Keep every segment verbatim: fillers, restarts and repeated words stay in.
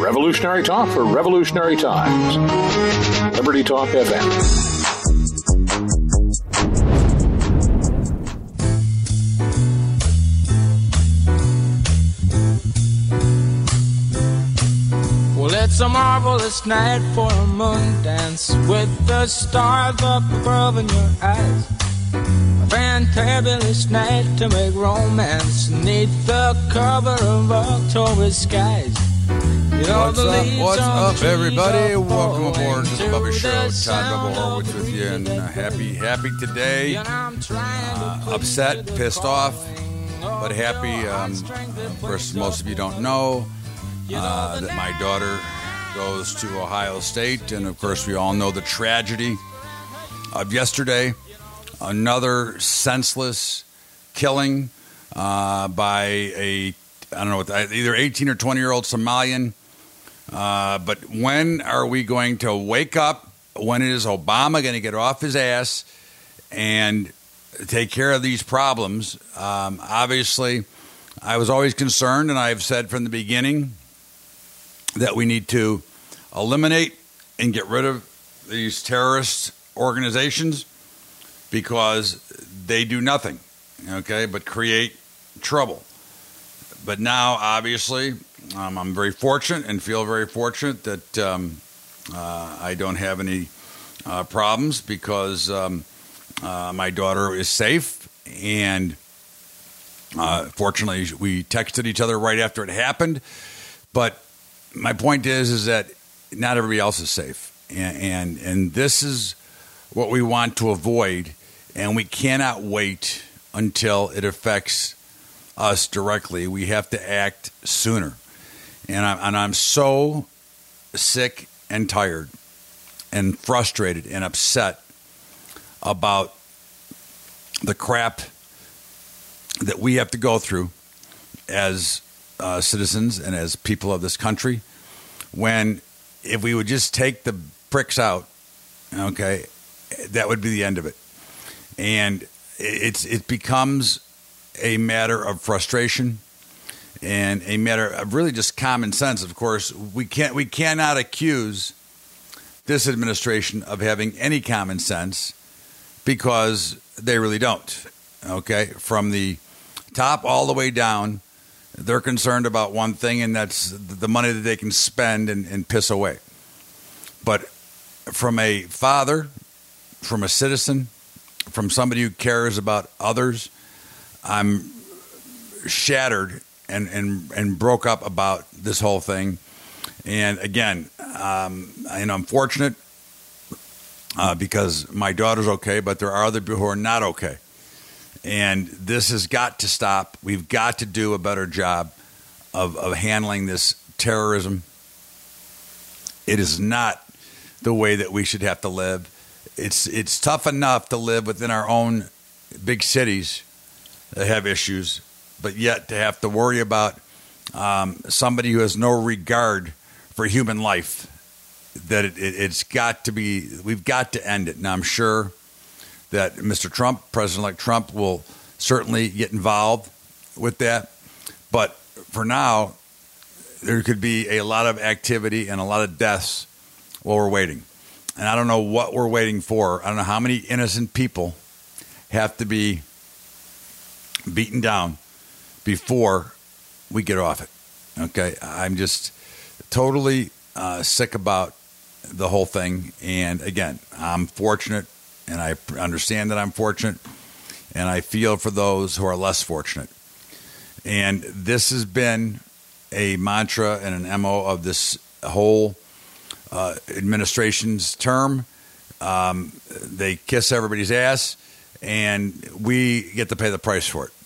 Revolutionary talk for revolutionary times. Liberty Talk F M. Well, it's a marvelous night for a moon dance with the stars up above in your eyes. A fantabulous night to make romance neath the cover of October skies. You know, what's up, what's up, everybody? Welcome aboard to the Bubba Show. Todd Bubba Horwitz with you, and uh, happy, happy today. Uh, upset, pissed off, but happy. Um, of course, most of you don't know uh, that my daughter goes to Ohio State, and of course, we all know the tragedy of yesterday. Another senseless killing uh, by a, I don't know, either eighteen or twenty-year-old Somalian. Uh, but when are we going to wake up? When is Obama going to get off his ass and take care of these problems? Um, obviously, I was always concerned, and I've said from the beginning that we need to eliminate and get rid of these terrorist organizations because they do nothing, okay, but create trouble. But now, obviously, um, I'm very fortunate and feel very fortunate that um, uh, I don't have any uh, problems because um, uh, my daughter is safe. And uh, fortunately, we texted each other right after it happened. But my point is, is that not everybody else is safe. And, and, and this is what we want to avoid. And we cannot wait until it affects us directly. We have to act sooner. And I'm, and I'm so sick and tired and frustrated and upset about the crap that we have to go through as uh, citizens and as people of this country, when if we would just take the pricks out, okay, that would be the end of it. And it's it becomes a matter of frustration and a matter of really just common sense. Of course, we can't we cannot accuse this administration of having any common sense because they really don't. Okay, from the top all the way down, they're concerned about one thing, and that's the money that they can spend and, and piss away. But from a father, from a citizen, from somebody who cares about others, I'm shattered and, and, and broke up about this whole thing. And again, um, you know, I'm fortunate uh, because my daughter's okay, but there are other people who are not okay. And this has got to stop. We've got to do a better job of, of handling this terrorism. It is not the way that we should have to live. It's it's tough enough to live within our own big cities that have issues, but yet to have to worry about um, somebody who has no regard for human life, that it, it, it's got to be, we've got to end it. Now, I'm sure that Mister Trump, President-elect Trump, will certainly get involved with that. But for now, there could be a lot of activity and a lot of deaths while we're waiting. And I don't know what we're waiting for. I don't know how many innocent people have to be beaten down before we get off it. Okay, I'm just totally uh, sick about the whole thing. And again, I'm fortunate, and I understand that I'm fortunate, and I feel for those who are less fortunate. And this has been a mantra and an M O of this whole uh, administration's term. Um, they kiss everybody's ass, and we get to pay the price for it.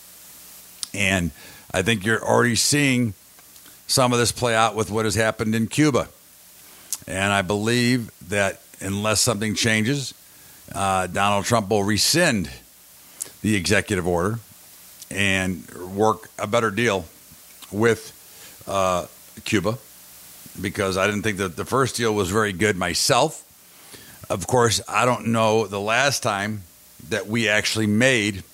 And I think you're already seeing some of this play out with what has happened in Cuba. And I believe that unless something changes, uh, Donald Trump will rescind the executive order and work a better deal with uh, Cuba, because I didn't think that the first deal was very good myself. Of course, I don't know the last time that we actually made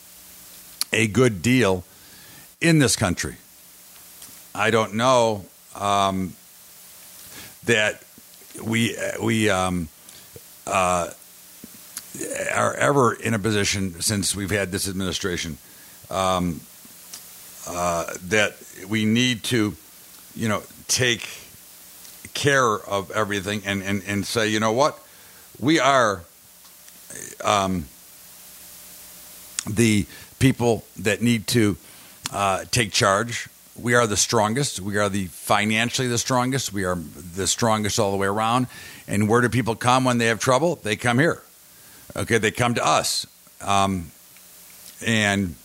a good deal in this country. I don't know um, that we we um, uh, are ever in a position since we've had this administration um, uh, that we need to, you know, take care of everything and, and, and say, you know what, we are um, the people that need to uh, take charge. We are the strongest. We are the financially the strongest. We are the strongest all the way around. And where do people come when they have trouble? They come here. Okay, they come to us. Um, and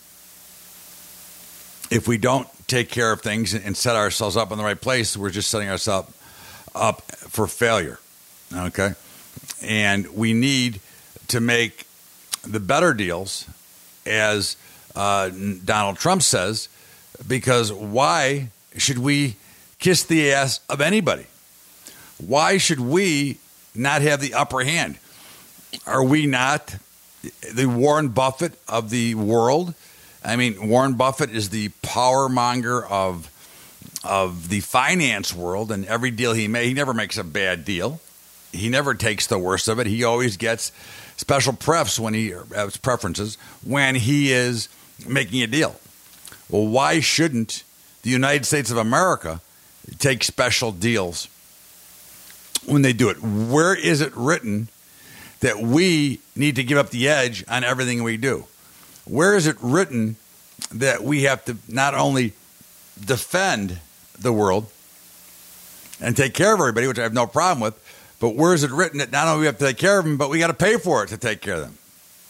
if we don't take care of things and set ourselves up in the right place, we're just setting ourselves up for failure. Okay? And we need to make the better deals, as uh, Donald Trump says, because why should we kiss the ass of anybody? Why should we not have the upper hand? Are we not the Warren Buffett of the world? I mean, Warren Buffett is the power monger of of the finance world, and every deal he makes, he never makes a bad deal. He never takes the worst of it. He always gets special prefs when he has preferences when he is making a deal. Well, why shouldn't the United States of America take special deals when they do it? Where is it written that we need to give up the edge on everything we do? Where is it written that we have to not only defend the world and take care of everybody, which I have no problem with, but where is it written that not only we have to take care of them, but we got to pay for it to take care of them?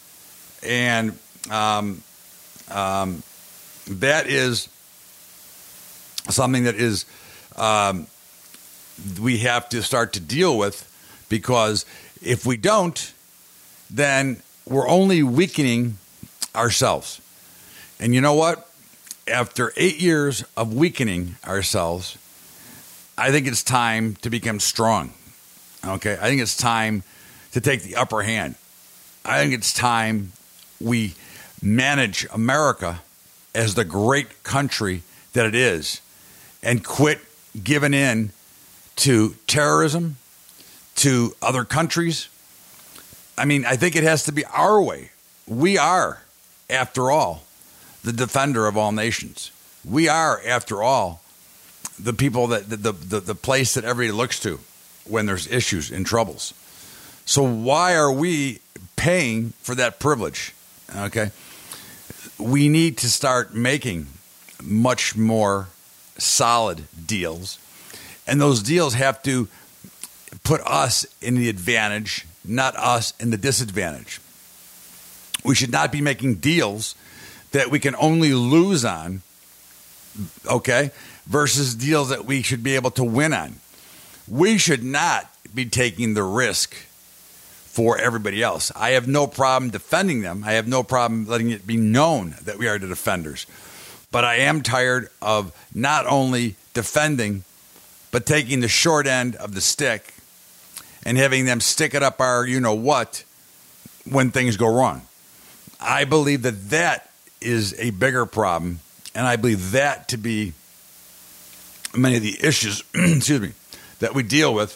And um, um, that is something that is um, we have to start to deal with, because if we don't, then we're only weakening ourselves. And you know what? After eight years of weakening ourselves, I think it's time to become strong. Okay? I think it's time to take the upper hand. I think it's time we manage America as the great country that it is and quit giving in to terrorism, to other countries. I mean, I think it has to be our way. We are, after all, the defender of all nations. We are, after all, the people that the the, the place that everybody looks to when there's issues and troubles. So why are we paying for that privilege? Okay, we need to start making much more solid deals, and those deals have to put us in the advantage, not us in the disadvantage. We should not be making deals that we can only lose on, okay, versus deals that we should be able to win on. We should not be taking the risk for everybody else. I have no problem defending them. I have no problem letting it be known that we are the defenders. But I am tired of not only defending, but taking the short end of the stick and having them stick it up our you-know-what when things go wrong. I believe that that is a bigger problem, and I believe that to be many of the issues, excuse me, that we deal with.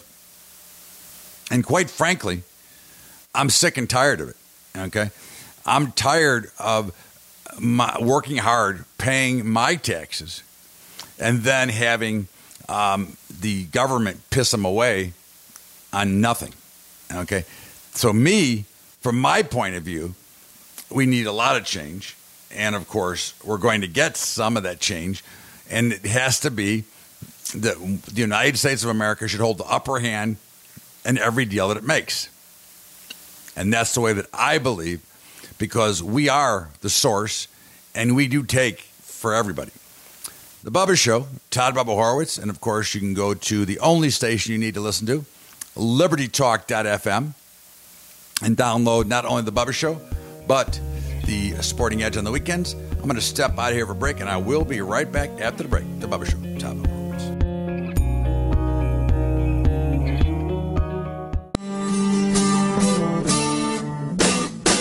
And quite frankly, I'm sick and tired of it, okay? I'm tired of my, working hard, paying my taxes, and then having um, the government piss them away on nothing, okay? So me, from my point of view, we need a lot of change. And, of course, we're going to get some of that change. And it has to be that the United States of America should hold the upper hand in every deal that it makes. And that's the way that I believe, because we are the source and we do take for everybody. The Bubba Show, Todd Bubba Horowitz. And, of course, you can go to the only station you need to listen to, liberty talk dot f m, and download not only the Bubba Show, but the Sporting Edge on the weekends. I'm going to step out of here for a break, and I will be right back after the break. The Bubba Show, Todd Bubba Horowitz.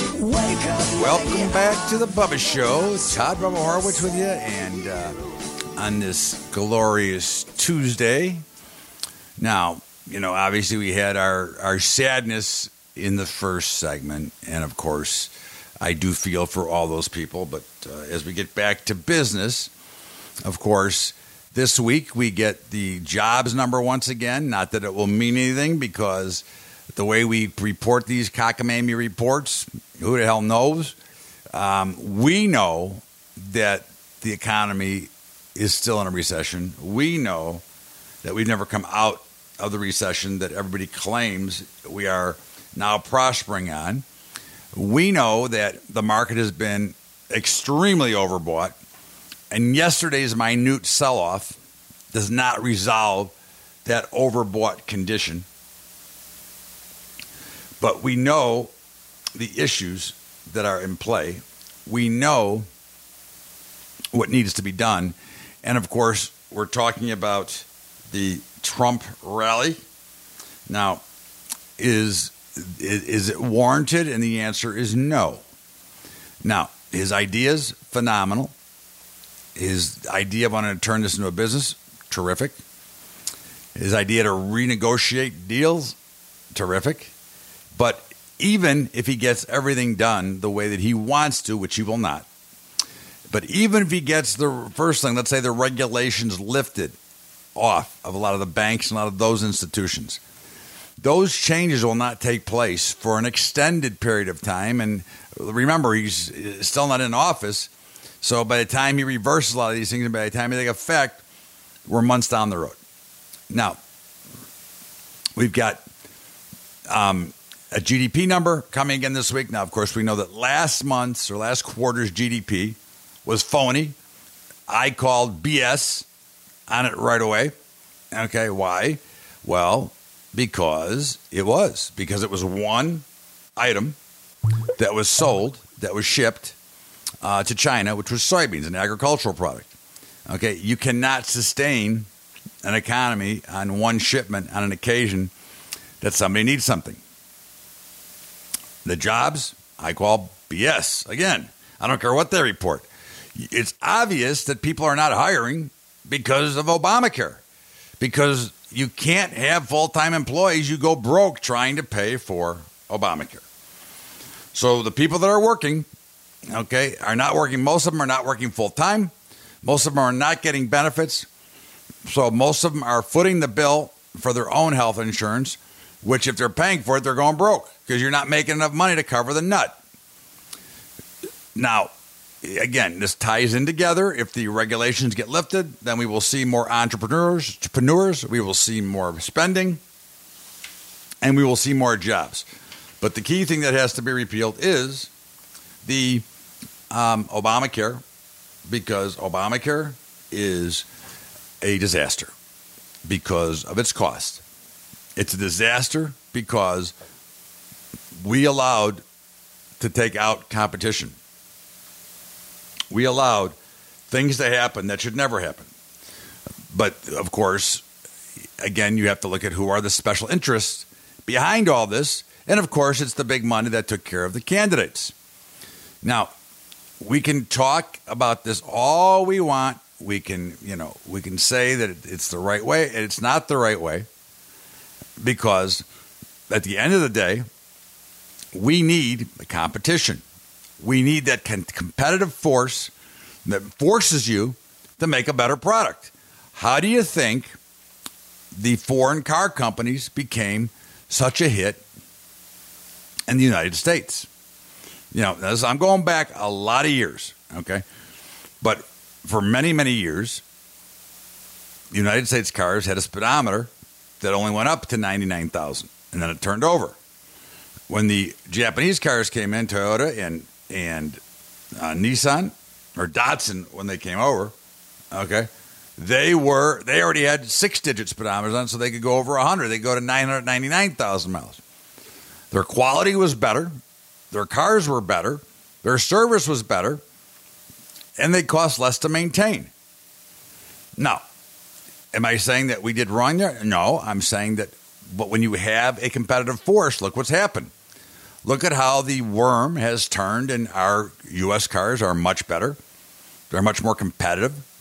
Welcome back to the Bubba Show. Todd Bubba Horowitz with you, and uh, on this glorious Tuesday. Now, you know, obviously we had our, our sadness in the first segment, and of course, I do feel for all those people. But uh, as we get back to business, of course, this week we get the jobs number once again. Not that it will mean anything, because the way we report these cockamamie reports, who the hell knows? Um, we know that the economy is still in a recession. We know that we've never come out of the recession that everybody claims we are now prospering on. We know that the market has been extremely overbought, and yesterday's minute sell-off does not resolve that overbought condition. But we know the issues that are in play. We know what needs to be done. And, of course, we're talking about the Trump rally. Now, is is it warranted? And the answer is no. Now, his ideas, phenomenal. His idea of wanting to turn this into a business, terrific. His idea to renegotiate deals, terrific. But even if he gets everything done the way that he wants to, which he will not, but even if he gets the first thing, let's say the regulations lifted off of a lot of the banks and a lot of those institutions, those changes will not take place for an extended period of time. And remember, he's still not in office. So by the time he reverses a lot of these things and by the time they take effect, we're months down the road. Now, we've got um, a G D P number coming again this week. Now, of course, we know that last month's or last quarter's G D P was phony. I called B S on it right away. Okay, why? Well, because it was. Because it was one item that was sold, that was shipped uh, to China, which was soybeans, an agricultural product. Okay, you cannot sustain an economy on one shipment on an occasion that somebody needs something. The jobs, I call B S. Again, I don't care what they report. It's obvious that people are not hiring because of Obamacare. Because you can't have full-time employees. You go broke trying to pay for Obamacare. So the people that are working, okay, are not working. Most of them are not working full-time. Most of them are not getting benefits. So most of them are footing the bill for their own health insurance, which if they're paying for it, they're going broke because you're not making enough money to cover the nut. Now, again, this ties in together. If the regulations get lifted, then we will see more entrepreneurs, entrepreneurs. We will see more spending, and we will see more jobs. But the key thing that has to be repealed is the um, Obamacare, because Obamacare is a disaster because of its cost. It's a disaster because we allowed to take out competition. We allowed things to happen that should never happen. But, of course, again, you have to look at who are the special interests behind all this. And, of course, it's the big money that took care of the candidates. Now, we can talk about this all we want. We can, you know, we can say that it's the right way, and it's not the right way. Because at the end of the day, we need the competition. We need that competitive force that forces you to make a better product. How do you think the foreign car companies became such a hit in the United States? You know, as I'm going back a lot of years, okay? But for many, many years, the United States cars had a speedometer that only went up to ninety-nine thousand, and then it turned over. When the Japanese cars came in, Toyota and and uh, Nissan or Datsun, when they came over, okay, they were they already had six-digit speedometers on, so they could go over one hundred. They go to nine hundred ninety-nine thousand miles. Their quality was better, their cars were better, their service was better, and they cost less to maintain. Now, am I saying that we did wrong there? No, I'm saying that, but when you have a competitive force, look what's happened. Look at how the worm has turned, and our U S cars are much better. They're much more competitive.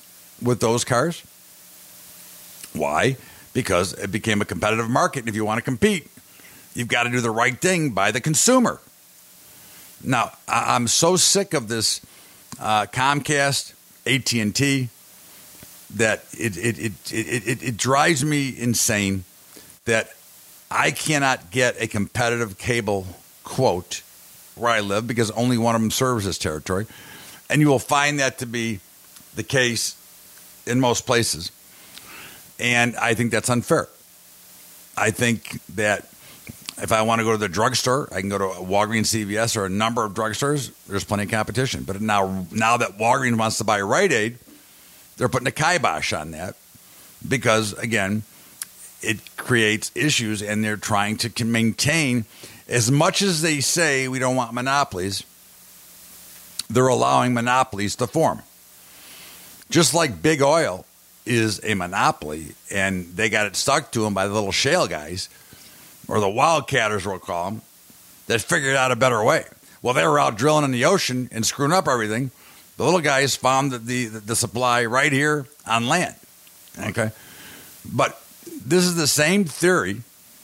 with those cars. Why? Because it became a competitive market. And if you want to compete, you've got to do the right thing by the consumer. Now, I'm so sick of this uh, Comcast, A T and T, that it it, it it it it drives me insane that I cannot get a competitive cable quote where I live because only one of them serves this territory. And you will find that to be the case in most places. And I think that's unfair. I think that if I want to go to the drugstore, I can go to Walgreens, C V S, or a number of drugstores. There's plenty of competition. But now, now that Walgreens wants to buy Rite Aid, they're putting a kibosh on that because, again, it creates issues, and they're trying to maintain, as much as they say we don't want monopolies, they're allowing monopolies to form. Just like big oil is a monopoly, and they got it stuck to them by the little shale guys, or the wildcatters we'll call them, that figured out a better way. Well, they were out drilling in the ocean and screwing up everything. The little guys found the, the, the supply right here on land. Okay? But this is the same theory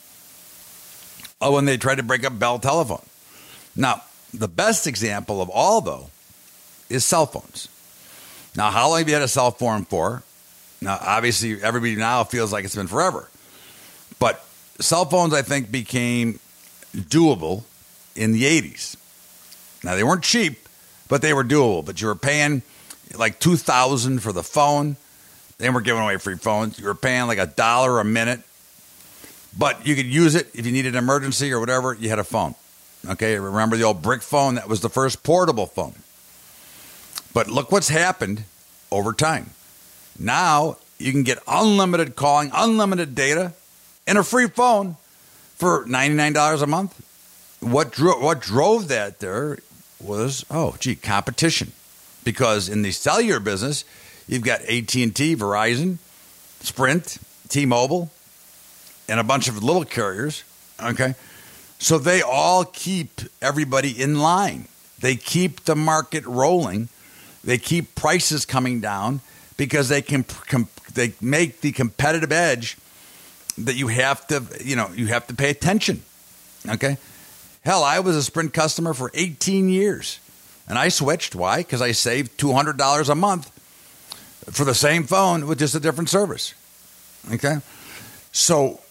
of when they tried to break up Bell Telephone. Now, the best example of all, though, is cell phones. Now, how long have you had a cell phone for? Now, obviously, everybody now feels like it's been forever. But cell phones, I think, became doable in the eighties. Now, they weren't cheap, but they were doable. But you were paying like two thousand dollars for the phone. They were giving away free phones. You were paying like a dollar a minute. But you could use it if you needed an emergency or whatever. You had a phone. Okay, remember the old brick phone? That was the first portable phone. But look what's happened over time. Now you can get unlimited calling, unlimited data, and a free phone for ninety-nine dollars a month. What dro- what drove that there was, oh, gee, competition. Because in the cellular business, you've got A T and T, Verizon, Sprint, T-Mobile, and a bunch of little carriers, okay? So they all keep everybody in line. They keep the market rolling. They keep prices coming down because they can com- they make the competitive edge that you have to, you know, you have to pay attention. Okay? Hell, I was a Sprint customer for eighteen years. And I switched. Why? Because I saved two hundred dollars a month for the same phone with just a different service. Okay? So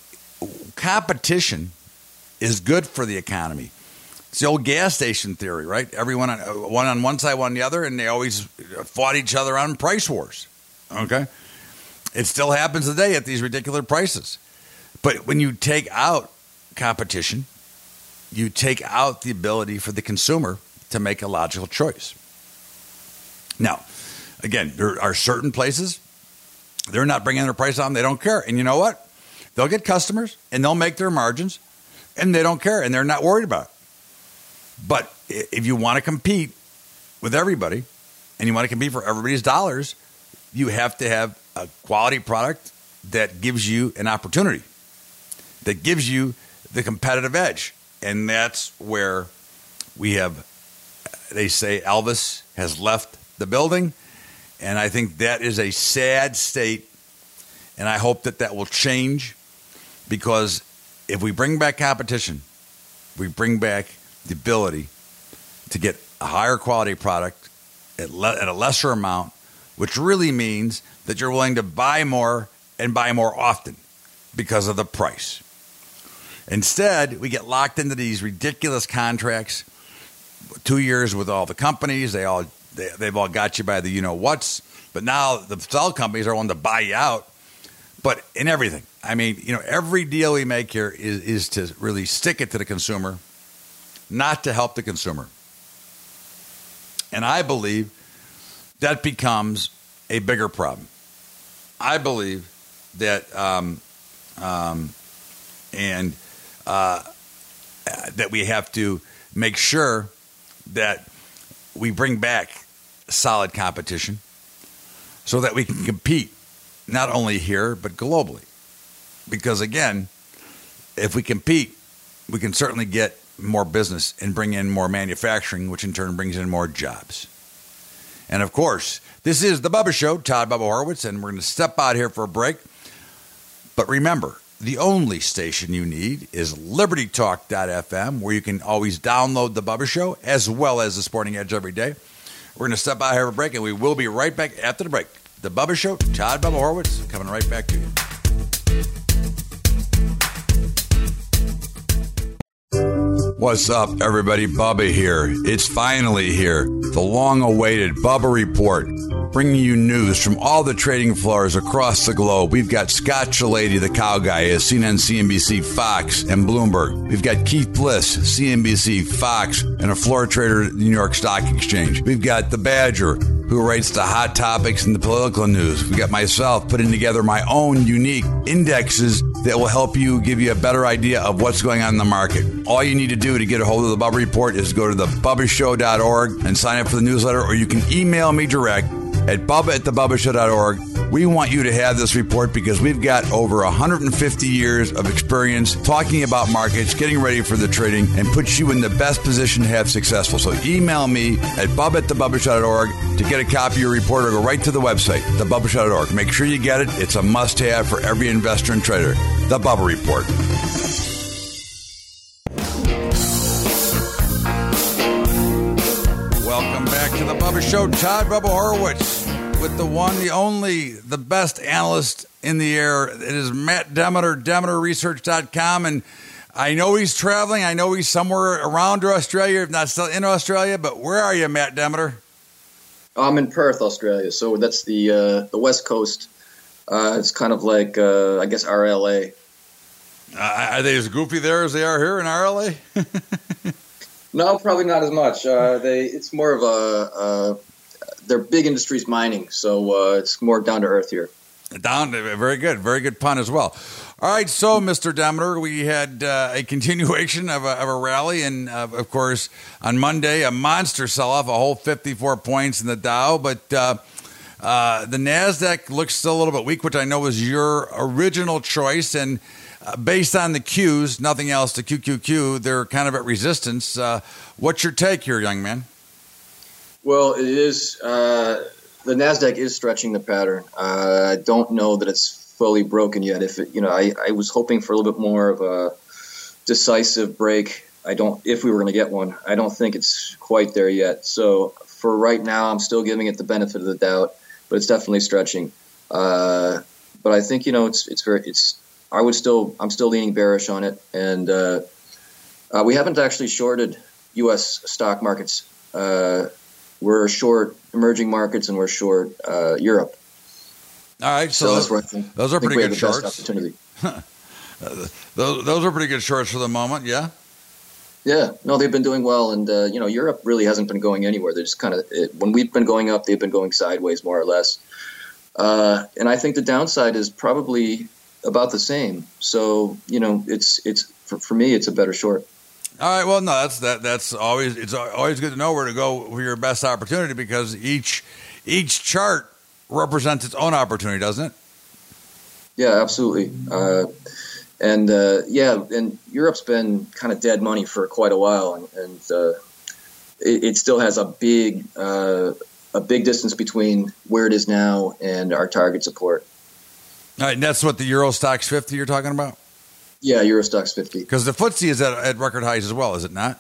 competition is good for the economy. It's the old gas station theory, right? Everyone on one on one side, one on the other, and they always fought each other on price wars. Okay? It still happens today at these ridiculous prices. But when you take out competition, you take out the ability for the consumer to make a logical choice. Now, again, there are certain places, they're not bringing their price on. They don't care. And you know what? They'll get customers, and they'll make their margins, and they don't care, and they're not worried about it. But if you want to compete with everybody, and you want to compete for everybody's dollars, you have to have a quality product that gives you an opportunity, that gives you the competitive edge. And that's where we have, they say Elvis has left the building. And I think that is a sad state. And I hope that that will change, because if we bring back competition, we bring back the ability to get a higher quality product at, le- at a lesser amount, which really means that you're willing to buy more and buy more often because of the price. Instead, we get locked into these ridiculous contracts, two years with all the companies. They all, they, they've all got you by the you-know-whats. But now the cell companies are willing to buy you out. But in everything, I mean, you know, every deal we make here is, is to really stick it to the consumer, not to help the consumer. And I believe that becomes a bigger problem. I believe that, um, um, and uh, that we have to make sure that we bring back solid competition so that we can compete not only here but globally. Because again, if we compete, we can certainly get more business and bring in more manufacturing, which in turn brings in more jobs. And, of course, this is The Bubba Show, Todd Bubba Horowitz, and we're going to step out here for a break. But remember, the only station you need is liberty talk dot f m, where you can always download The Bubba Show as well as The Sporting Edge every day. We're going to step out here for a break, and we will be right back after the break. The Bubba Show, Todd Bubba Horowitz, coming right back to you. What's up, everybody? Bubba here. It's finally here. The long-awaited Bubba Report, bringing you news from all the trading floors across the globe. We've got Scott Shellady, the cow guy, as seen on C N B C, Fox, and Bloomberg. We've got Keith Bliss, C N B C, Fox, and a floor trader at the New York Stock Exchange. We've got the Badger, who writes the hot topics and the political news. We've got myself putting together my own unique indexes that will help you, give you a better idea of what's going on in the market. All you need to do to get a hold of the Bubba Report is go to the bubba show dot org and sign up for the newsletter, or you can email me direct at bubba at the bubba show dot org. We want you to have this report because we've got over one hundred fifty years of experience talking about markets, getting ready for the trading, and puts you in the best position to have successful. So email me at bubba at the bubba show dot org to get a copy of your report, or go right to the website, the bubba show dot org. Make sure you get it. It's a must-have for every investor and trader. The Bubba Report. Welcome back to the Bubba Show. Todd Bubba Horowitz with the one, the only, the best analyst in the air. It is Matt Demeter, Demeter Research dot com. And I know he's traveling. I know he's somewhere around Australia, if not still in Australia. But where are you, Matt Demeter? I'm in Perth, Australia. So that's the uh, the West Coast. Uh, it's kind of like, uh, I guess, R L A. Uh, are they as goofy there as they are here in R L A? No, probably not as much. Uh, they it's more of a uh, they're big industries mining, so uh, it's more down to earth here. Down, very good, very good pun as well. All right, so Mister Demeter, we had uh, a continuation of a, of a rally, and uh, of course on Monday a monster sell-off, a whole fifty-four points in the Dow, but uh, uh, the Nasdaq looks still a little bit weak, which I know was your original choice, and uh, based on the Qs, nothing else, the Q Q Q, they're kind of at resistance. Uh, what's your take here, young man? Well, it is uh, the Nasdaq is stretching the pattern. Uh, I don't know that it's fully broken yet. If it, you know, I, I was hoping for a little bit more of a decisive break. I don't, if we were going to get one, I don't think it's quite there yet. So for right now, I'm still giving it the benefit of the doubt, but it's definitely stretching. Uh, but I think, you know, it's, it's very, it's, I would still, I'm still leaning bearish on it. And uh, uh, we haven't actually shorted U S stock markets. Uh, we're short emerging markets and we're short uh, Europe. All right, so, so that's where I think, those are I think pretty we good have the shorts. best opportunity. those, those are pretty good shorts for the moment, yeah? Yeah, no, they've been doing well, and uh, you know, Europe really hasn't been going anywhere. They're just kind of when we've been going up, they've been going sideways more or less. Uh, and I think the downside is probably about the same. So you know, it's it's for, for me, it's a better short. All right, well, no, that's that. That's always it's always good to know where to go for your best opportunity because each each chart represents its own opportunity, doesn't it? Yeah, absolutely. Uh, and uh, yeah, and Europe's been kind of dead money for quite a while, and, and uh, it, it still has a big uh, a big distance between where it is now and our target support. All right, and that's what the Euro Stoxx fifty you're talking about? Yeah, Euro Stoxx fifty. Because the F T S E is at, at record highs as well, is it not?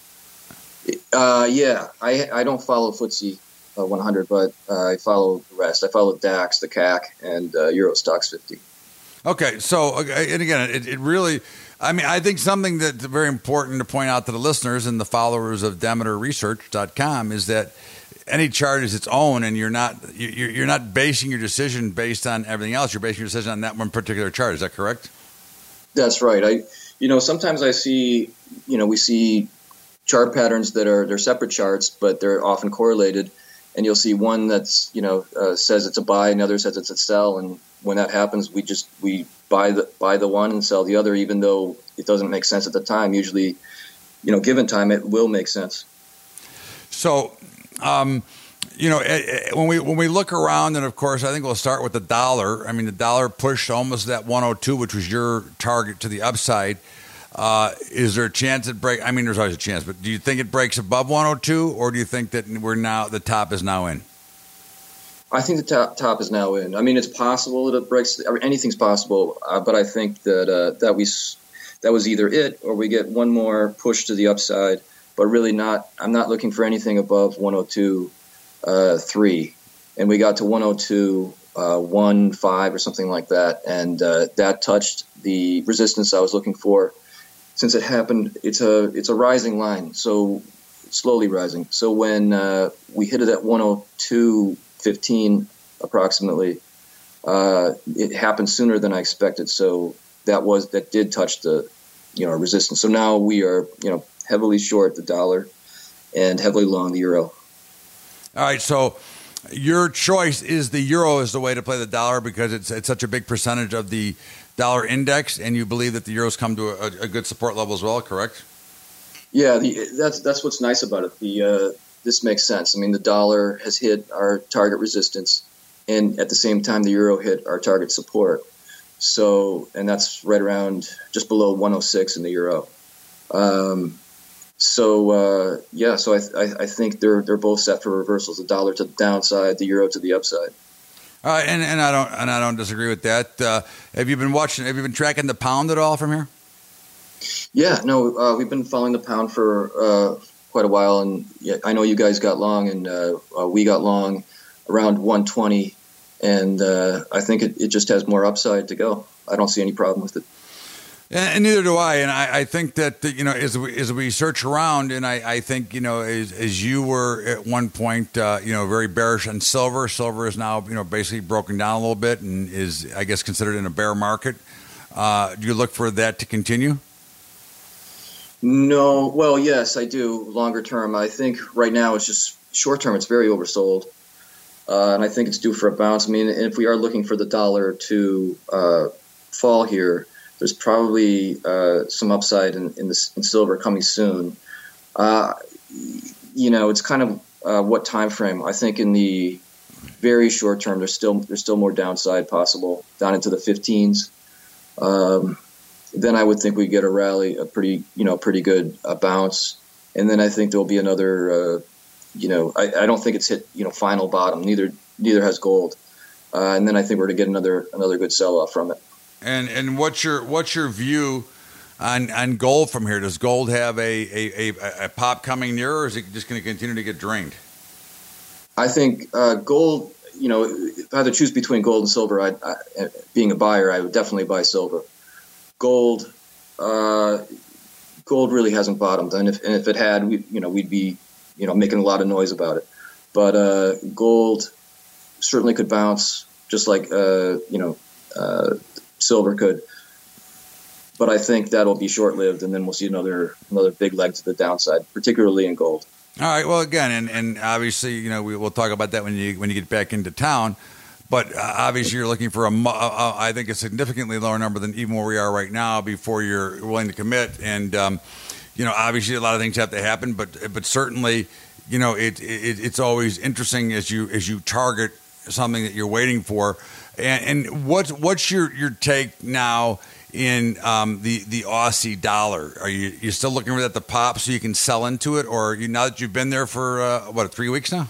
Uh, yeah, I I don't follow F T S E uh, one hundred, but uh, I follow the rest. I follow DAX, the C A C, and uh, Euro Stoxx fifty. Okay, so, and again, it, it really, I mean, I think something that's very important to point out to the listeners and the followers of Demeter Research dot com is that any chart is its own, and you're not you're, you're not basing your decision based on everything else. You're basing your decision on that one particular chart. Is that correct? That's right. I, you know, sometimes I see, you know, we see chart patterns that are they're separate charts, but they're often correlated. And you'll see one that's, you know, uh, says it's a buy, another says it's a sell. And when that happens, we just we buy the buy the one and sell the other, even though it doesn't make sense at the time. Usually, you know, given time, it will make sense. So, um, you know, when we when we look around, and of course, I think we'll start with the dollar. I mean, the dollar pushed almost that one oh two, which was your target to the upside. Uh, is there a chance it break? I mean, there's always a chance, but do you think it breaks above one oh two, or do you think that we're now the top is now in? I think the top top is now in. I mean, it's possible that it breaks. Anything's possible, uh, but I think that uh, that we that was either it or we get one more push to the upside. But really, not. I'm not looking for anything above one oh two point three, and we got to one oh two point fifteen or something like that, and uh, that touched the resistance I was looking for. Since it happened, it's a it's a rising line, so slowly rising. So when uh, we hit it at one oh two fifteen approximately, uh, it happened sooner than I expected. So that was that did touch the you know resistance. So now we are you know heavily short the dollar and heavily long the euro. All right, so your choice is the euro is the way to play the dollar because it's it's such a big percentage of the dollar index, and you believe that the euro's come to a, a good support level as well, correct? Yeah, the, that's that's what's nice about it. The uh, this makes sense. I mean, the dollar has hit our target resistance, and at the same time, the euro hit our target support. So, and that's right around just below one oh six in the euro. Um, so, uh, yeah, so I, I I think they're they're both set for reversals. The dollar to the downside, the euro to the upside. Uh, and and I don't and I don't disagree with that. Uh, have you been watching? Have you been tracking the pound at all from here? Yeah, no, uh, we've been following the pound for uh, quite a while, and yeah, I know you guys got long, and uh, uh, we got long around one twenty, and uh, I think it, it just has more upside to go. I don't see any problem with it. And, and neither do I. And I, I think that you know, as we as we search around, and I, I think you know, as, as you were at one point, uh, you know, very bearish on silver. Silver is now you know basically broken down a little bit, and is I guess considered in a bear market. Uh, do you look for that to continue? No, well, yes, I do. Longer term, I think right now it's just short term. It's very oversold, uh, and I think it's due for a bounce. I mean, if we are looking for the dollar to uh, fall here, there's probably uh, some upside in, in, this, in silver coming soon. Uh, you know, it's kind of uh, what time frame. I think in the very short term, there's still there's still more downside possible down into the fifteens. Um, then I would think we get a rally, a pretty, you know, pretty good uh, bounce, and then I think there'll be another. Uh, you know, I, I don't think it's hit, you know, final bottom. Neither neither has gold, uh, and then I think we're to get another another good sell off from it. And and what's your what's your view on on gold from here? Does gold have a a, a, a pop coming near, or is it just going to continue to get drained? I think uh, gold. You know, if I had to choose between gold and silver, I'd, I, being a buyer, I would definitely buy silver. Gold, uh, gold really hasn't bottomed, and if and if it had, we, you know, we'd be, you know, making a lot of noise about it. But uh, gold certainly could bounce, just like uh, you know, uh, silver could. But I think that'll be short-lived, and then we'll see another another big leg to the downside, particularly in gold. All right. Well, again, and, and obviously, you know, we will talk about that when you when you get back into town. But uh, obviously, you're looking for a, uh, I think, a significantly lower number than even where we are right now before you're willing to commit. And um, you know, obviously, a lot of things have to happen. But but certainly, you know, it, it it's always interesting as you as you target something that you're waiting for. And, and what's what's your, your take now in um, the the Aussie dollar? Are you you still looking for that to pop so you can sell into it, or are you now that you've been there for uh, what three weeks now?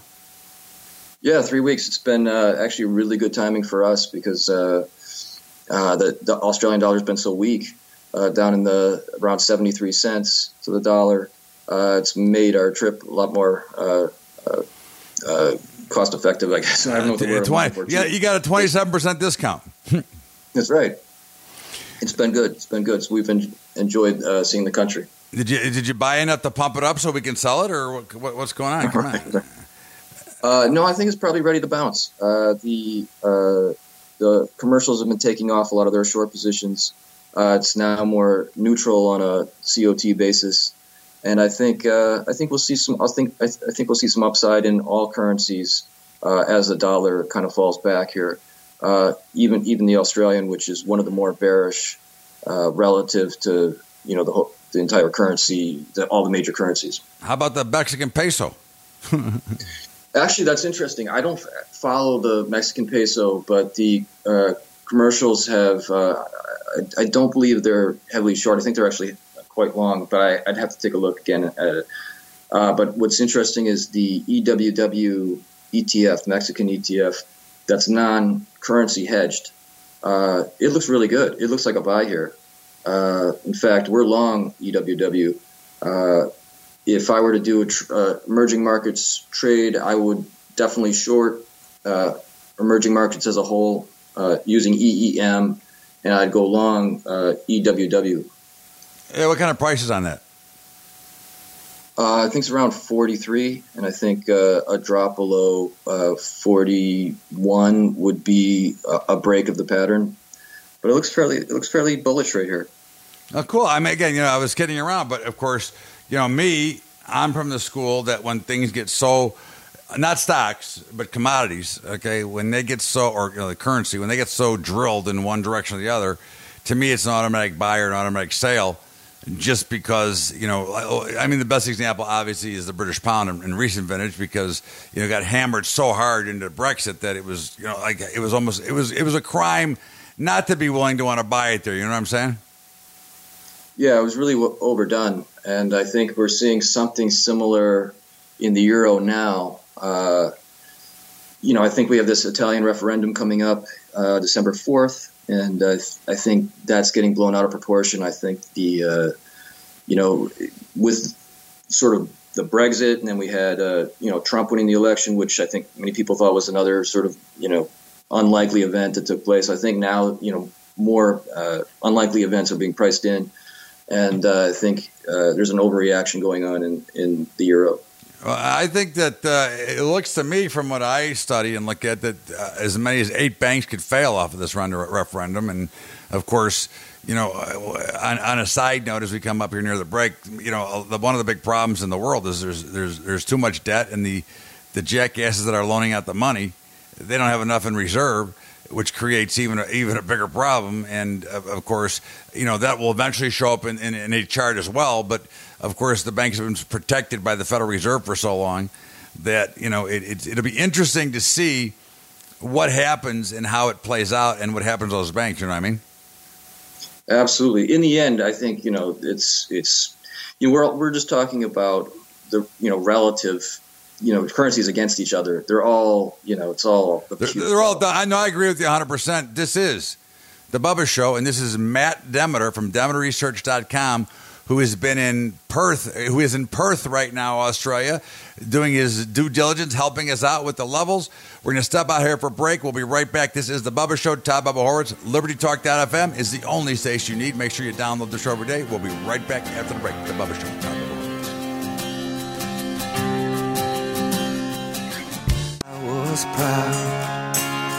Yeah, three weeks. It's been uh, actually really good timing for us because uh, uh, the, the Australian dollar has been so weak, uh, down in the around seventy-three cents to the dollar. Uh, it's made our trip a lot more uh, uh, uh, cost effective, I guess. I don't know what the word twenty, for. Yeah, you got a twenty-seven percent discount. That's right. It's been good. It's been good. So we've en- enjoyed uh, seeing the country. Did you did you buy enough to pump it up so we can sell it, or what, what, what's going on? Come on. Uh, no, I think it's probably ready to bounce. Uh, the uh, the commercials have been taking off a lot of their short positions. Uh, it's now more neutral on a C O T basis, and I think uh, I think we'll see some. I think I, th- I think we'll see some upside in all currencies uh, as the dollar kind of falls back here. Uh, even even the Australian, which is one of the more bearish uh, relative to you know the whole, the entire currency, the, all the major currencies. How about the Mexican peso? Actually, that's interesting. I don't f- follow the Mexican peso, but the uh, commercials have. Uh, I, I don't believe they're heavily short. I think they're actually quite long, but I, I'd have to take a look again at it. Uh, but what's interesting is the E W W E T F, Mexican E T F. that's non-currency hedged, uh, it looks really good. It looks like a buy here. Uh, in fact, we're long E W W. Uh, if I were to do a tr- uh, emerging markets trade, I would definitely short uh, emerging markets as a whole uh, using E E M, and I'd go long uh, E W W. Yeah, what kind of prices on that? Uh, I think it's around forty-three, and I think uh, a drop below uh, forty-one would be a, a break of the pattern. But it looks fairly, it looks fairly bullish right here. Oh, cool. I mean, again, you know, I was kidding around, but of course, you know, me, I'm from the school that when things get so, not stocks, but commodities, okay, when they get so, or you know, the currency, when they get so drilled in one direction or the other, to me, it's an automatic buy or an automatic sale. Just because, you know, I mean, the best example, obviously, is the British pound in, in recent vintage because, you know, got hammered so hard into Brexit that it was, you know, like it was almost, it was, it was a crime not to be willing to want to buy it there. You know what I'm saying? Yeah, it was really w- overdone. And I think we're seeing something similar in the euro now. Uh, you know, I think we have this Italian referendum coming up uh, December fourth. And uh, I think that's getting blown out of proportion. I think the, uh, you know, with sort of the Brexit, and then we had, uh, you know, Trump winning the election, which I think many people thought was another sort of, you know, unlikely event that took place. I think now, you know, more uh, unlikely events are being priced in. And uh, I think uh, there's an overreaction going on in, in the euro. Well, I think that uh, it looks to me from what I study and look at that uh, as many as eight banks could fail off of this referendum. And, of course, you know, on, on a side note, as we come up here near the break, you know, the, one of the big problems in the world is there's there's there's too much debt, and the, the jackasses that are loaning out the money, they don't have enough in reserve, which creates even a, even a bigger problem. And, of, of course, you know, that will eventually show up in, in, in a chart as well. But, of course, the banks have been protected by the Federal Reserve for so long that, you know, it, it, it'll be interesting to see what happens and how it plays out and what happens to those banks. You know what I mean? Absolutely. In the end, I think, you know, it's, it's you know, we're, we're just talking about the, you know, relative you know, currencies against each other. They're all, you know, it's all. They're, they're all done. I know. I agree with you one hundred percent. This is the Bubba Show, and this is Matt Demeter from Demeter Research dot com, who has been in Perth, who is in Perth right now, Australia, doing his due diligence, helping us out with the levels. We're going to step out here for a break. We'll be right back. This is the Bubba Show. Todd Bubba Horwitz. Liberty Talk dot F M is the only station you need. Make sure you download the show every day. We'll be right back after the break. The Bubba Show. Todd Bubba Horwitz. Was proud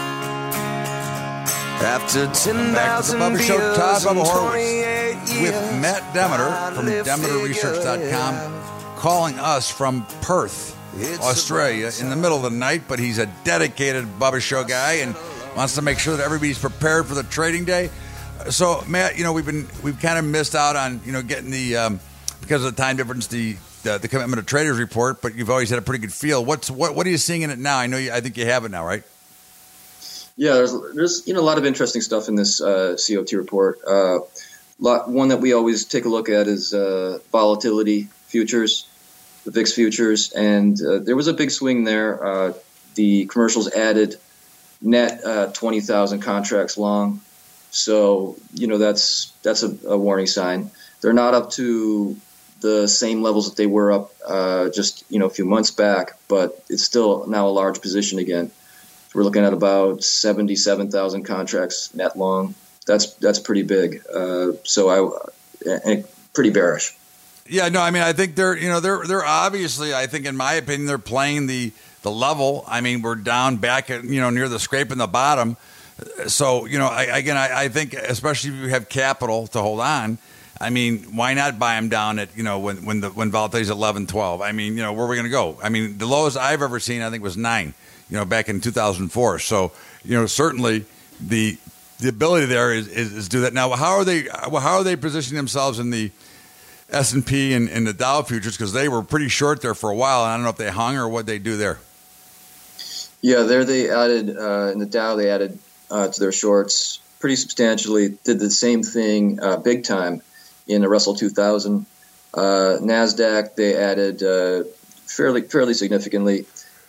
after ten thousand Bubba Show, Todd Bubba Horwitz twenty-eight with Matt Demeter from Demeter Research dot com, calling us from Perth, Australia, in the middle of the night. But he's a dedicated Bubba Show guy and wants to make sure that everybody's prepared for the trading day. So, Matt, you know we've been we've kind of missed out on you know getting the um, because of the time difference the. The, the Commitment of Traders report, but you've always had a pretty good feel. What's what? What are you seeing in it now? I know. You, I think you have it now, right? Yeah, there's there's you know a lot of interesting stuff in this uh, C O T report. Uh, lot, one that we always take a look at is uh, volatility futures, the V I X futures, and uh, there was a big swing there. Uh, the commercials added net uh, twenty thousand contracts long, so you know that's that's a, a warning sign. They're not up to the same levels that they were up uh, just you know a few months back, but it's still now a large position again. So we're looking at about seventy-seven thousand contracts net long. That's that's pretty big. Uh, so I and pretty bearish. Yeah, no, I mean I think they're you know they're they're obviously I think in my opinion they're playing the the level. I mean we're down back at you know near the scrape in the bottom. So you know I, again I, I think especially if you have capital to hold on. I mean, why not buy them down at, you know, when when the when volatility is eleven, twelve? I mean, you know, where are we going to go? I mean, the lowest I've ever seen, I think, was nine, you know, back in two thousand four. So, you know, certainly the the ability there is, is, is do that. Now, how are they how are they positioning themselves in the S and P and, and the Dow futures? Because they were pretty short there for a while, and I don't know if they hung or what they do there. Yeah, there they added, uh, in the Dow, they added uh, to their shorts pretty substantially, did the same thing uh, big time in the Russell two thousand. Uh, NASDAQ, they added uh, fairly fairly significantly.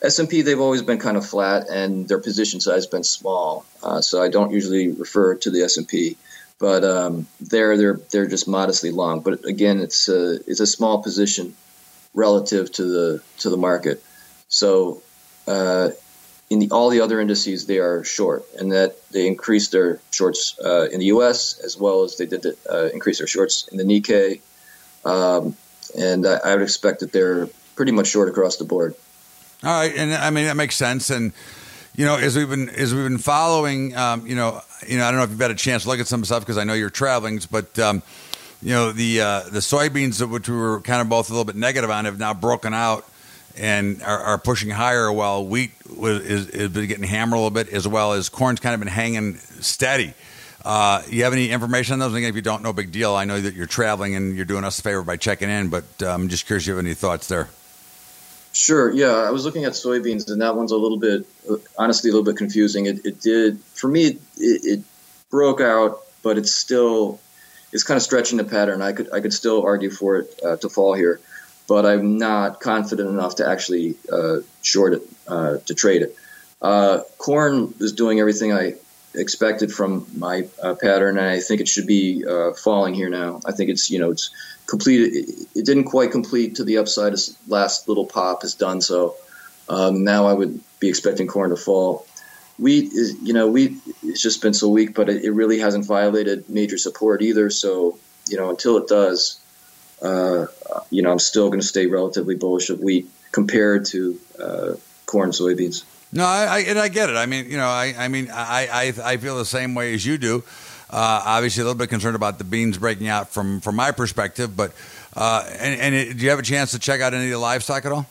S and P, they've always been kind of flat, and their position size has been small. Uh, so I don't usually refer to the S and P, but um, they're they're they're just modestly long. But again, it's a it's a small position relative to the to the market. So uh, in the, all the other indices, they are short, and that they increased their shorts uh, in the U S as well as they did the, uh, increase their shorts in the Nikkei. Um, and I, I would expect that they're pretty much short across the board. All right, and I mean that makes sense. And you know, as we've been as we've been following, um, you know, you know, I don't know if you've had a chance to look at some stuff because I know you're traveling, but um, you know, the uh, the soybeans, which we were kind of both a little bit negative on, have now broken out and are, are pushing higher. While wheat was, is, is been getting hammered a little bit, as well as corn's kind of been hanging steady. Uh, you have any information on those? Again, if you don't, no big deal. I know that you're traveling and you're doing us a favor by checking in, but I'm um, just curious if you have any thoughts there. Sure. Yeah, I was looking at soybeans, and that one's a little bit, honestly, a little bit confusing. It, it did, for me, it, it broke out, but it's still, it's kind of stretching the pattern. I could, I could still argue for it uh, to fall here, but I'm not confident enough to actually uh, short it, uh, to trade it. Uh, corn is doing everything I expected from my uh, pattern, and I think it should be uh, falling here now. I think it's, you know, it's completed. It, it didn't quite complete to the upside. Its last little pop has done so. Um, now I would be expecting corn to fall. Wheat is, you know, wheat it's just been so weak, but it, it really hasn't violated major support either. So, you know, until it does, uh, you know, I'm still going to stay relatively bullish of wheat compared to uh, corn, soybeans. No, I, I and I get it. I mean, you know, I, I mean, I, I, I feel the same way as you do. Uh, obviously, a little bit concerned about the beans breaking out from, from my perspective. But uh, and, and it, do you have a chance to check out any of the livestock at all?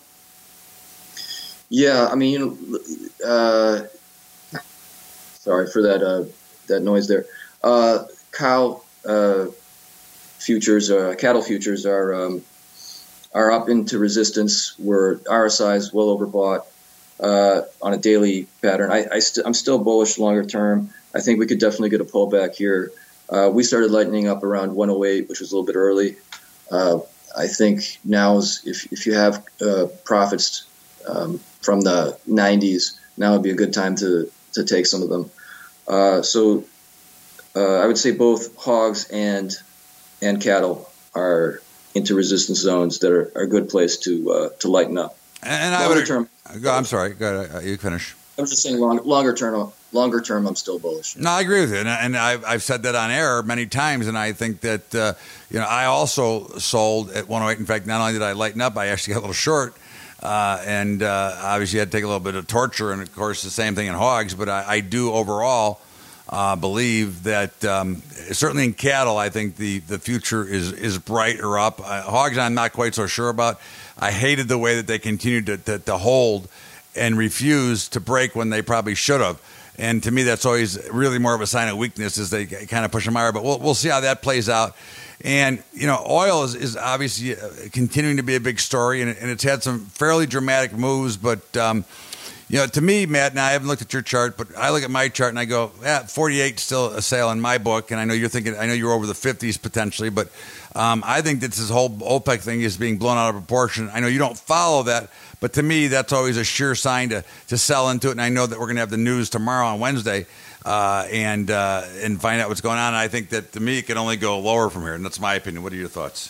Yeah, I mean, you know, uh, sorry for that uh, that noise there. Uh, cow uh, futures, uh, cattle futures are um, are up into resistance. We're R S I is well overbought. Uh, on a daily pattern. I, I st- I'm still bullish longer term. I think we could definitely get a pullback here. Uh, we started lightening up around one oh eight, which was a little bit early. Uh, I think now is if, if you have uh, profits um, from the nineties, now would be a good time to, to take some of them. Uh, so uh, I would say both hogs and and cattle are into resistance zones that are, are a good place to uh, to lighten up. And I would term. Go, I'm sorry. Go ahead. You finish. I was just saying, long, longer term. Longer term, I'm still bullish. No, I agree with you, and, and I've, I've said that on air many times. And I think that uh, you know I also sold at one oh eight. In fact, not only did I lighten up, I actually got a little short, uh, and uh, obviously had to take a little bit of torture. And of course, the same thing in hogs. But I, I do overall uh, believe that um, certainly in cattle, I think the, the future is is brighter up. Uh, hogs, I'm not quite so sure about. I hated the way that they continued to, to, to hold and refuse to break when they probably should have. And to me, that's always really more of a sign of weakness as they kind of push them higher. But we'll we'll see how that plays out. And, you know, oil is, is obviously continuing to be a big story, and, and it's had some fairly dramatic moves. But, um, you know, to me, Matt, and I haven't looked at your chart, but I look at my chart and I go, yeah, forty-eight still a sale in my book. And I know you're thinking, I know you're over the fifties potentially, but um, I think that this whole OPEC thing is being blown out of proportion. I know you don't follow that, but to me, that's always a sure sign to, to sell into it. And I know that we're going to have the news tomorrow on Wednesday uh, and uh, and find out what's going on. And I think that to me, it can only go lower from here. And that's my opinion. What are your thoughts?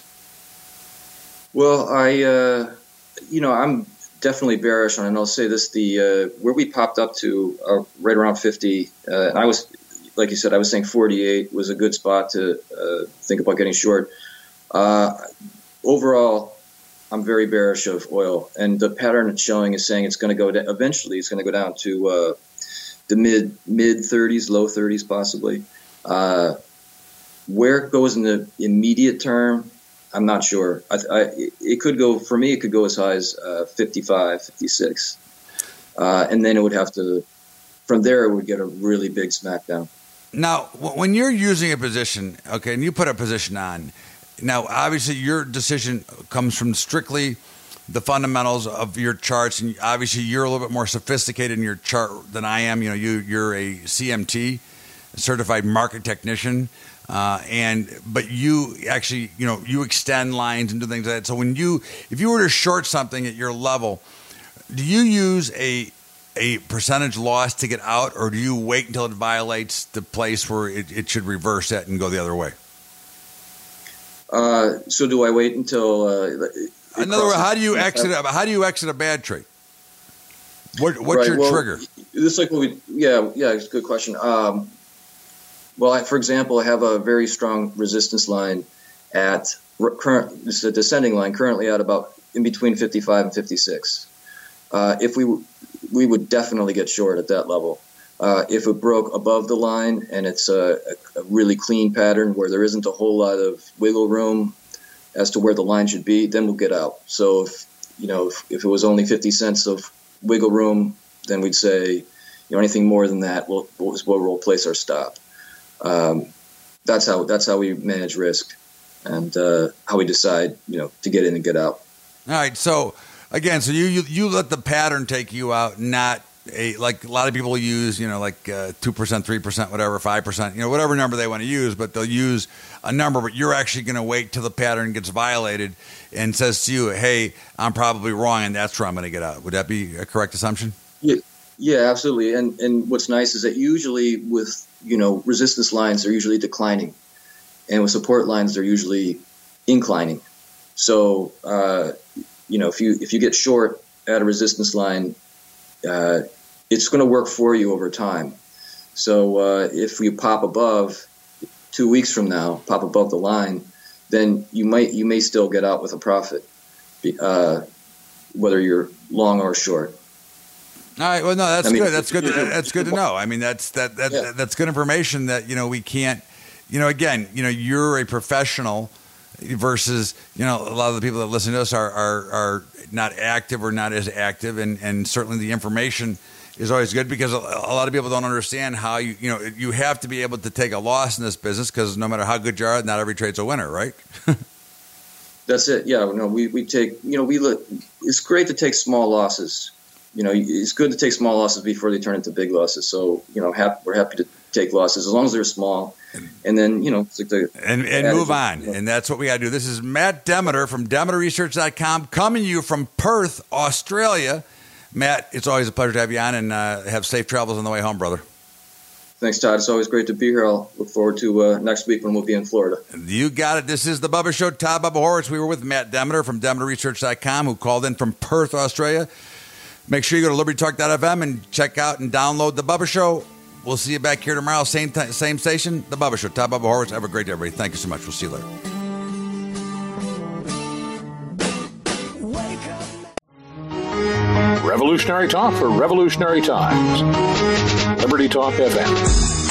Well, I, uh, you know, I'm definitely bearish on, and I'll say this: the uh, where we popped up to uh, right around fifty, uh, and I was, like you said, I was saying forty-eight was a good spot to uh, think about getting short. Uh, overall, I'm very bearish of oil, and the pattern it's showing is saying it's going to go down. Eventually, it's going to go down to uh, the mid mid thirties, low thirties, possibly. Uh, where it goes in the immediate term, I'm not sure. I, I, it could go, for me, it could go as high as uh, fifty-five, fifty-six. Uh, and then it would have to, from there, it would get a really big smackdown. Now, when you're using a position, okay, and you put a position on, now, obviously, your decision comes from strictly the fundamentals of your charts, and obviously, you're a little bit more sophisticated in your chart than I am. You know, you, you're a C M T, a certified market technician. Uh, and but you actually, you know, you extend lines and do things like that. So when you, if you were to short something at your level, do you use a a percentage loss to get out, or do you wait until it violates the place where it, it should reverse it and go the other way? Uh, so do I wait until? Uh, In other words, how do you exit? A, how do you exit a bad trade? What, what's right, your well, trigger? This is like what we, yeah, yeah, it's a good question. Um, well, I, for example, I have a very strong resistance line at current. This is a descending line currently at about in between fifty-five and fifty-six. Uh, if we we would definitely get short at that level. Uh, if it broke above the line and it's a, a, a really clean pattern where there isn't a whole lot of wiggle room as to where the line should be, then we'll get out. So if you know if, if it was only fifty cents of wiggle room, then we'd say, you know, anything more than that, we'll we'll, we'll place our stop. Um, that's how that's how we manage risk and uh, how we decide, you know, to get in and get out. All right. So again, so you you, you let the pattern take you out, not a, like a lot of people use, you know, like uh, two percent, three percent, whatever, five percent, you know, whatever number they want to use, but they'll use a number, but you're actually going to wait till the pattern gets violated and says to you, hey, I'm probably wrong, and that's where I'm going to get out. Would that be a correct assumption? Yeah, yeah, absolutely. And and what's nice is that usually with, you know, resistance lines, they're usually declining, and with support lines, they're usually inclining. So, uh, you know, if you if you get short at a resistance line, uh, it's going to work for you over time. So uh, if you pop above two weeks from now, pop above the line, then you might you may still get out with a profit, uh, whether you're long or short. All right. Well, no, that's I mean, good. That's good. That's good to know. I mean, that's that, that Yeah. that's good information that, you know, we can't, you know, again, you know, you're a professional versus, you know, a lot of the people that listen to us are are, are not active or not as active. And, and certainly the information is always good because a, a lot of people don't understand how you, you know, you have to be able to take a loss in this business because no matter how good you are, not every trade's a winner, right? That's it. Yeah. No, we, we take, you know, we look, it's great to take small losses. You know, it's good to take small losses before they turn into big losses. So, you know, hap- we're happy to take losses as long as they're small. And then, you know, it's like the and, and move on. You know. And that's what we got to do. This is Matt Demeter from Demeter Research dot com coming to you from Perth, Australia. Matt, it's always a pleasure to have you on, and uh, have safe travels on the way home, brother. Thanks, Todd. It's always great to be here. I'll look forward to uh, next week when we'll be in Florida. You got it. This is the Bubba Show. Todd Bubba Horwitz. We were with Matt Demeter from Demeter Research dot com, who called in from Perth, Australia. Make sure you go to Liberty Talk dot f m and check out and download The Bubba Show. We'll see you back here tomorrow, same t- same station, The Bubba Show. Todd Bubba Horwitz. Have a great day, everybody. Thank you so much. We'll see you later. Revolutionary talk for revolutionary times. Liberty Talk F M.